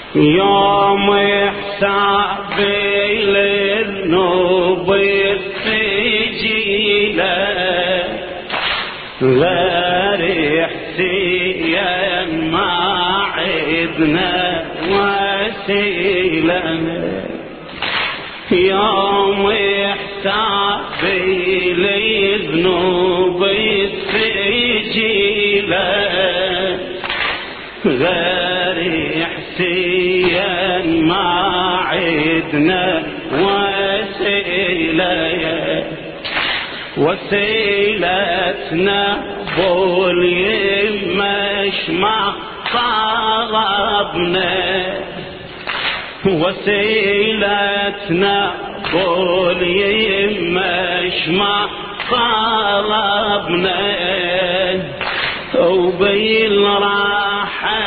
يوم حسابي للذنوب الثقيلة غير حسيا ما عدنا وسيلة. يوم حسابي للذنوب الثقيلة غير حسيا ما عدنا وسيلة. وسيلتنا بول يمش ما طلبنا. وسيلتنا بول يمش ما طلبنا. وبالراحة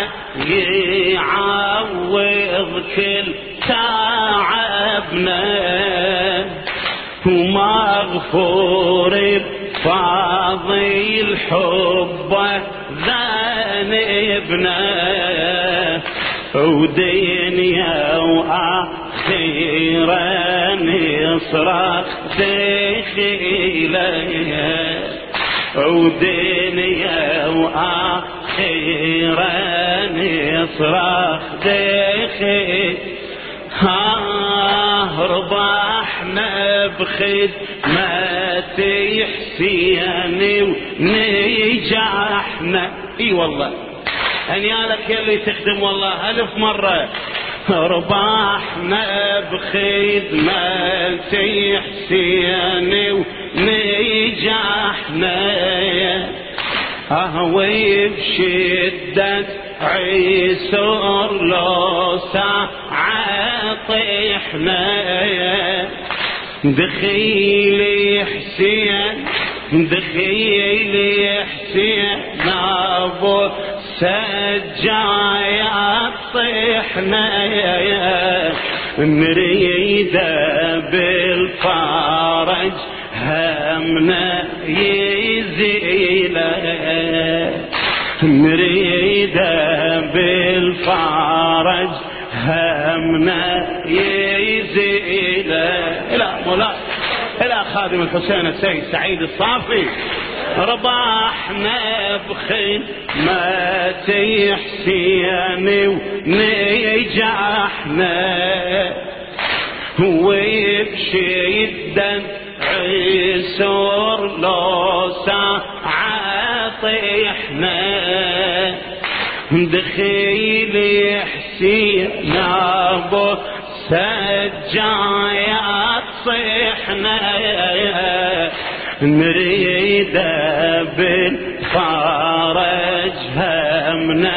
يعوض كل تعبنا. ومغفور بفاضل حبه ذنبنا. ودنيا وآخرة نصرخ دخيلة. ودنيا وآخرة نصرخ دخيلة. ربحنا بخدمة حسين ونجحنا. اي والله انيالك يلي تخدم والله 1000 مرة. ربحنا بخدمة حسين ونجحنا. اهوي بشدة عيسر لو ساعة طيحنا. دخيلي حسين دخيلي حسين ابو سجايا طيحنا. نريد بالفرج همنا يزيله. نريد بالفرج همنا يزيله. الى مولاي الى خادم الحسين السيد سعيد الصافي. ربحنا بخدمة حسين ونجحنا. وبشدة عسر لو ساعة طيحنا. دخيلي حسين ابو سجايا صيحنا. نريد بالفرج همنا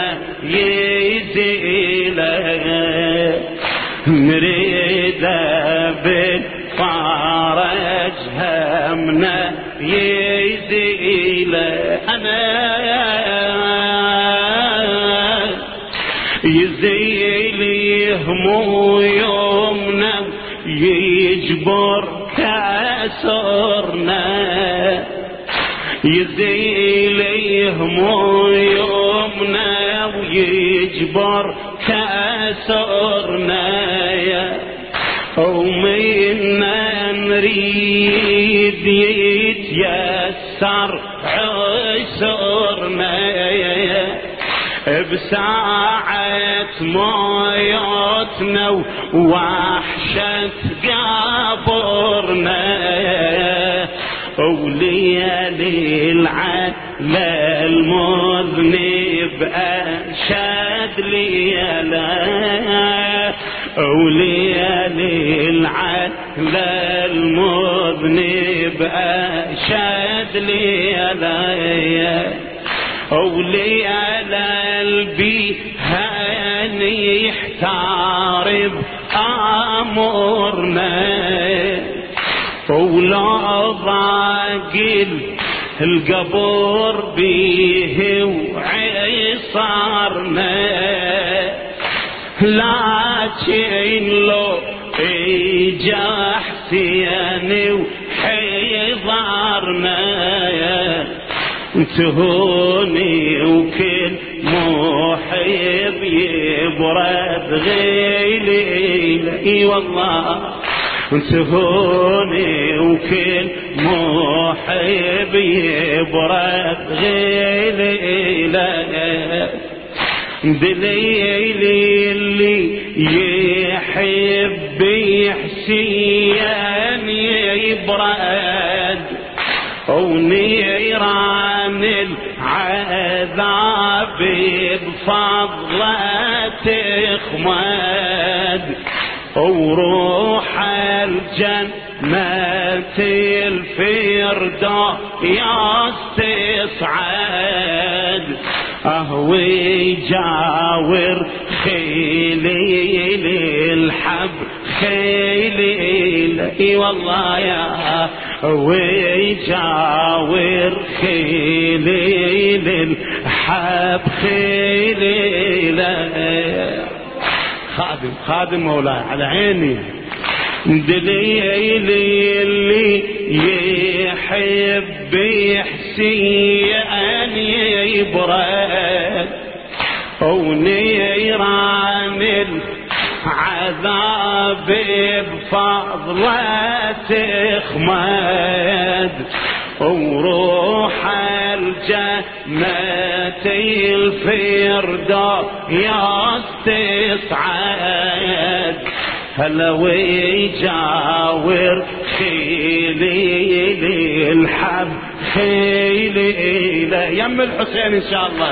يزيله. نريد بالفرج همنا يزيله. أنا يزيلي همو يومنا يجبر كسرنا. يزيلي همو يومنا ويجبر كسرنا. ومنا نريد يتيسر عسرنا. بساعة موتنا ووحشة قبرنا. وليالي العلا المذنب أشد ليالا. وليالي العلا المذنب أشد ليالا. وليالا البيهان يحتارب أمرنا. ولا ضاقل القبر بيه وعصارنا. لكن لو اجا حسين وحضرنا. تهوني وكل موحي محب يبرد غيلي اي والله انتهوني وكل محب يبرد غيلي دليلي اللي يحب يحسين يبرد ونيران العذاب بفضله تخمد وروح الجنة الفردوس تصعد ويجاور خيلي للحب خيلي اي والله يا ويجاور خيلي للحب خيلي خادم مولاي على عيني دليلي اللي يحب يحسين يبرد ونيران العذاب بفضله تخمد وروح الجنة الفردوس تصعد هلا ويجاور خيلي للحب خيلي يم الحسين ان شاء الله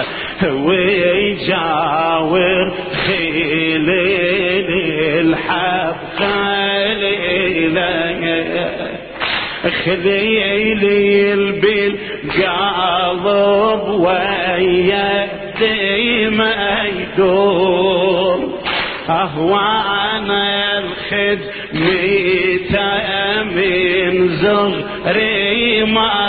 ويجاور خيلي للحب خليلي بالقلب ويدي ما يدور أهوانا الخدمة من زغري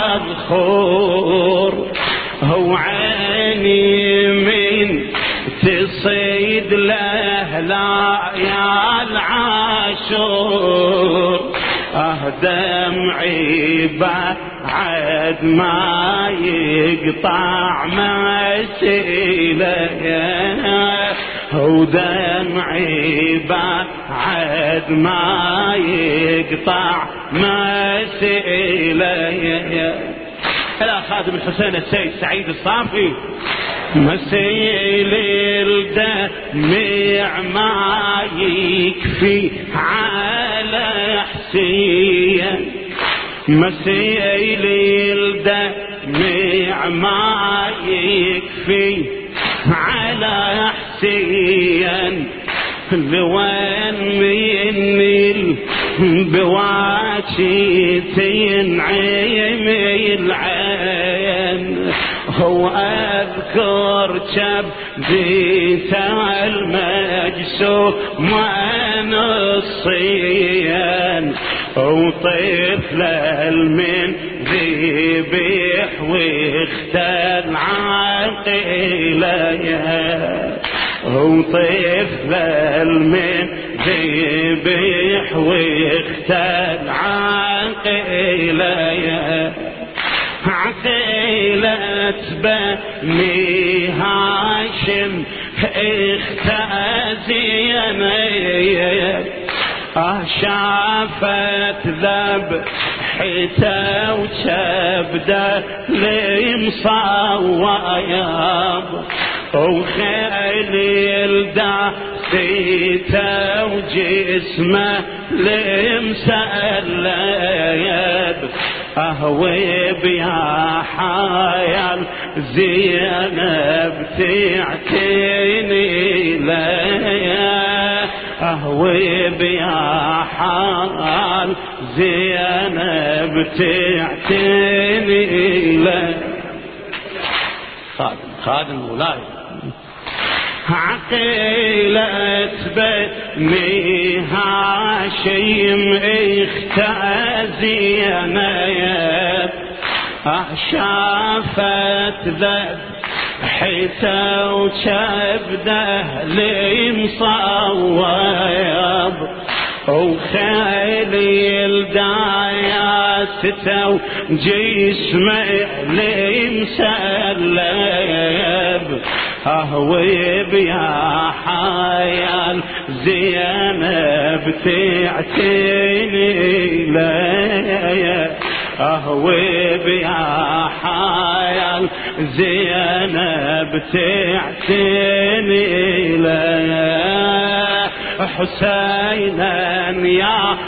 مذخور هو عيني من تصيد له لا يا العاشور دمعي بعد ما يقطع مسيله ودمعي بعد ما يقطع مسيله إلى خادم الحسين السيد سعيد الصافي مسيل الدمع ما يكفي على حسين مسيل الدمع ما يكفي على حسين لوين من البواكي تنعم العين هو أذكر جبديته المجسوم من الصين وطفل من ذبح واختل عقيله وطفل من ذبح واختل عقيله عقيلة بني هاشم اختزيني شافت ذبحته وشبده لمصويب وخيل داسيته وجسمه لمسلب أهوب يا حيال زينب تعتني ليا أهوب يا حيال زينب تعتني ليا خادم مولاي عقيلة بني هاشم اختزينب شافت ذبحته وشبده لمصوب وخيلي الداياسته وجسمه لمسلب اهوي بيا حيال زينب تعتني ليا، اهوي بيا حيال زينب تعتني ليا، حسينا يا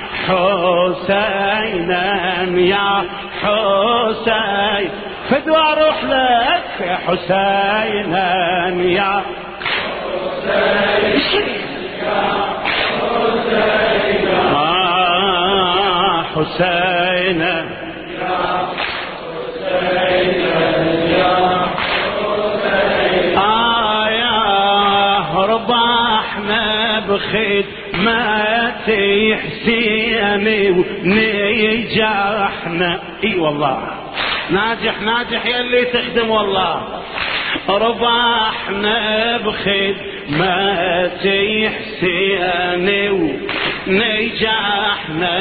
حسينا يا حسين فدوى اروح لك يا حسينا يا حسين يا حسين حسينا يا حسينا يا حسين يا ربحنا بخدمتي حسيني ونجحنا. اي والله ناجح ناجح يلي تخدم والله. ربحنا بخدمتي حسيني ونجحنا،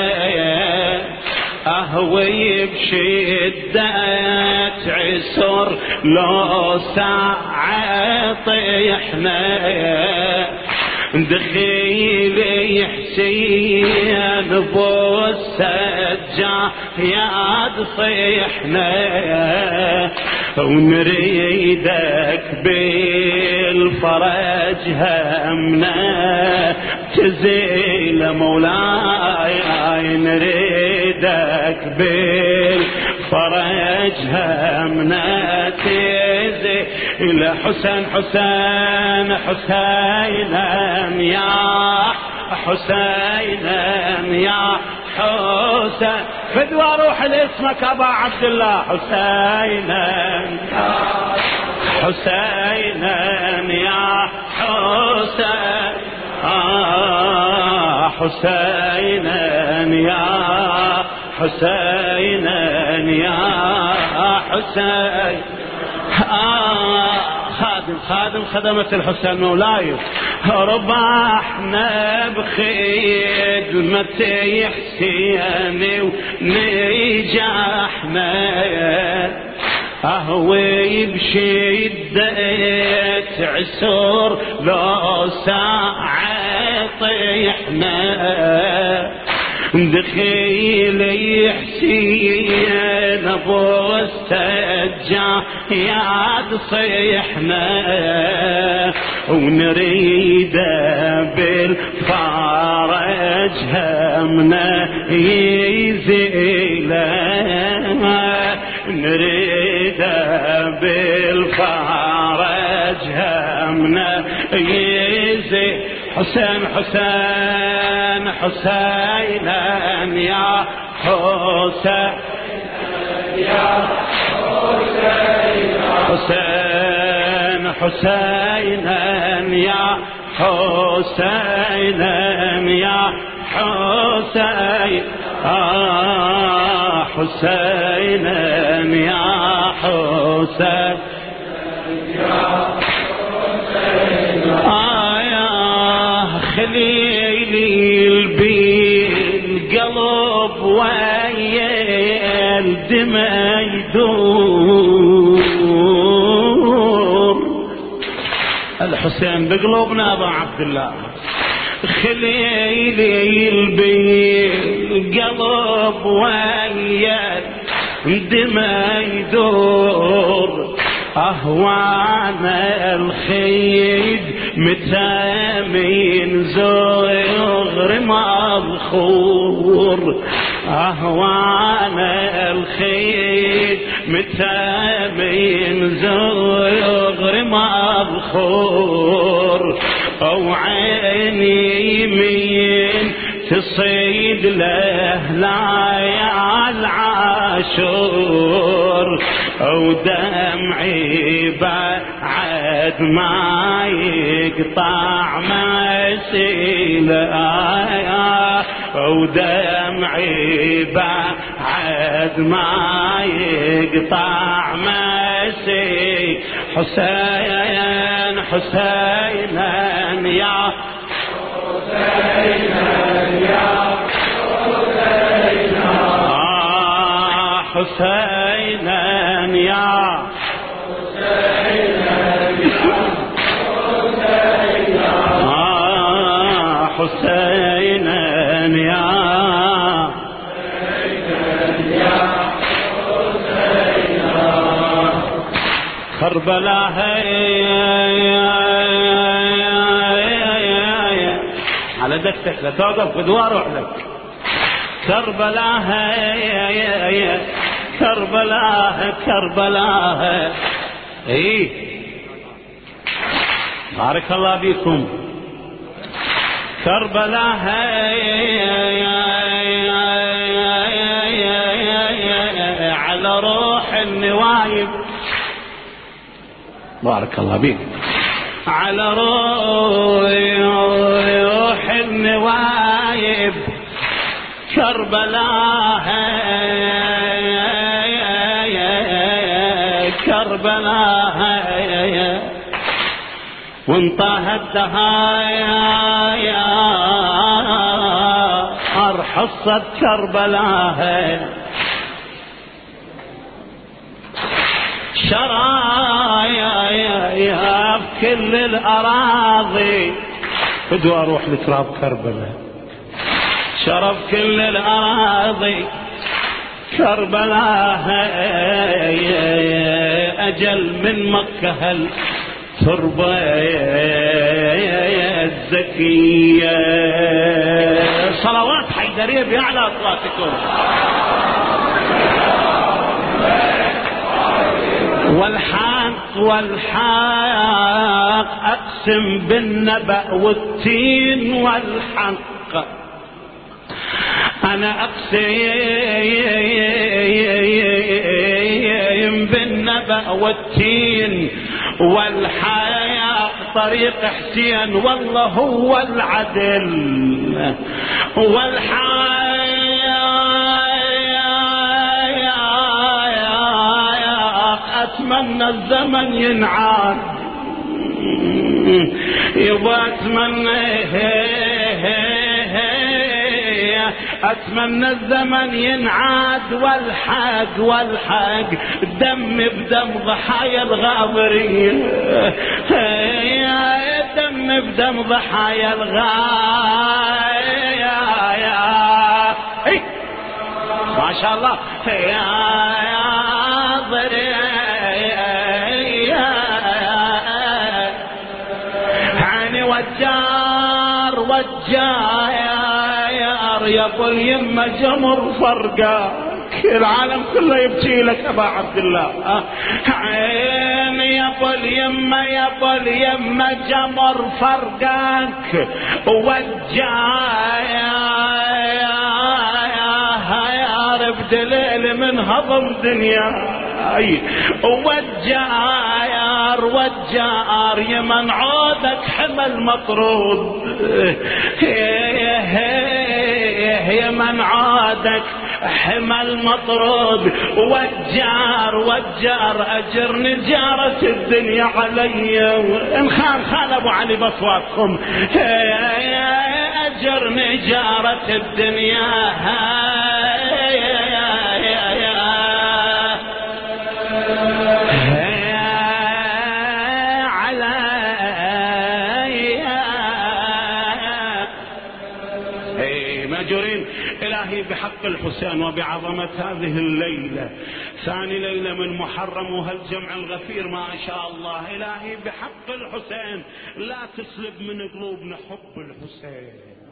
اهوي بشدة عسر لو ساعة طيحنا، دخيلي حسين بالسجاد صيحنا، ونريدك بالفرج همنا تزيل مولاي، نريدك بالفرج همنا تزيل. حسين حسين حسينا يا حسينا يا حسين فدوى روح لاسمك ابا عبد الله. حسينا حسينا يا حسين حسينا يا حسينا يا حسين خادم خادم خدمة الحسين مولاي. ربحنا بخدمتي حسيني ونجحنا، اهوي بشدة عسر لو ساعة طيحنا، دخيلي حسين ابو السجاد صيحنا، ونريد بالفرج همنا يزيله، نريد بالفرج همنا يزيل. حسين حسين حسينا يا حسين يا حسين حسينا يا حسينا يا حسين حسينا يا حسين خليلي بالقلب ويا الدمع يدور، الحسين بقلوبنا ابا عبد الله. خليلي بالقلب ويا الدمع يدور، اهوانا الخيد متى من زغر مبخور، اهوانا الخيد متى من زغر مبخور، او عيني من تصيد له ليال عاشور، او دمعي بعد ما يقطع مسيله، او دمعي بعد ما يقطع مسيله. حسين حسينا يا حسينا يا حسينا حسينا يا حسينا حسينا يا كربلاء على دكتك لا توقف بدوار روح لك. كربلاء كربلاء كربلاء. ايه بارك الله بكم. كربلاء على روح النوايب. بارك الله بك. على روح النوايب كربلاء كربلاء وانطه الدهايا حصة كربلاء. شرايا بكل الأراضي بدو أروح لتراب كربلاء. شرب كل الأراضي كربلاء أجل من مكة هالتربة الزكية. صلوات حيدرية بأعلى أصواتكم. والحق أقسم بالنبأ والتين والحق. أنا أقسم بالنبأ والتين والحق طريق حسين والله هو العدل. أتمنى الزمن ينعاد يبغى أتمنى الزمن ينعاد والحق دم بدم ضحايا الغابرين. دم بدم ضحايا الغابرين. ما شاء الله وجار يا ابو اليمه جمر فرقاك. العالم كله يبكي لك ابا عبد الله. عيني يا ابو اليمه جمر فرقاك وجار بدليل من هضم دنياي. وجار يمن عودك حمل مطرود. يمن عودك حمل مطرود. وجار أجر نجارة الدنيا علي. إن خان أبو علي بصواتكم. أجر نجارة الدنيا إلهي بحق الحسين وبعظمة هذه الليلة ثاني ليلة من محرم وهالجمع الغفير ما شاء الله. إلهي بحق الحسين لا تسلب من قلوبنا حب الحسين.